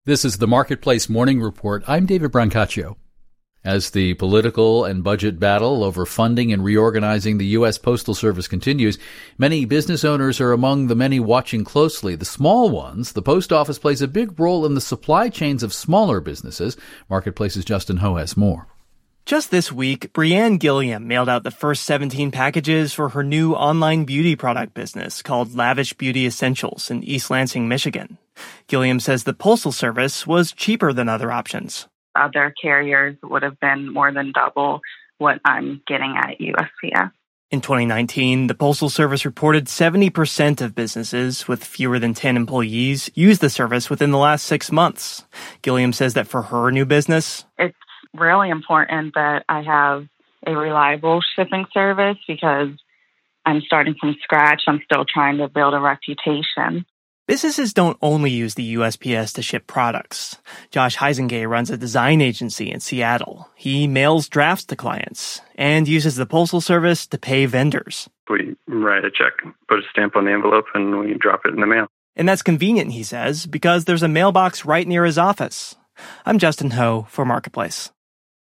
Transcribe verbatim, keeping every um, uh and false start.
This is the Marketplace Morning Report. I'm David Brancaccio. As the political and budget battle over funding and reorganizing the U S. Postal Service continues, many business owners are among the many watching closely. The small ones, the post office plays a big role in the supply chains of smaller businesses. Marketplace's Justin Ho has more. Just this week, Brianne Gilliam mailed out the first seventeen packages for her new online beauty product business called Lavish Beauty Essentials in East Lansing, Michigan. Gilliam says the Postal Service was cheaper than other options. Other carriers would have been more than double what I'm getting at U S P S. In twenty nineteen, the Postal Service reported seventy percent of businesses with fewer than ten employees used the service within the last six months. Gilliam says that for her new business, it's really important that I have a reliable shipping service because I'm starting from scratch. I'm still trying to build a reputation. Businesses don't only use the U S P S to ship products. Josh Heisengay runs a design agency in Seattle. He mails drafts to clients and uses the Postal Service to pay vendors. We write a check, put a stamp on the envelope, and we drop it in the mail. And that's convenient, he says, because there's a mailbox right near his office. I'm Justin Ho for Marketplace.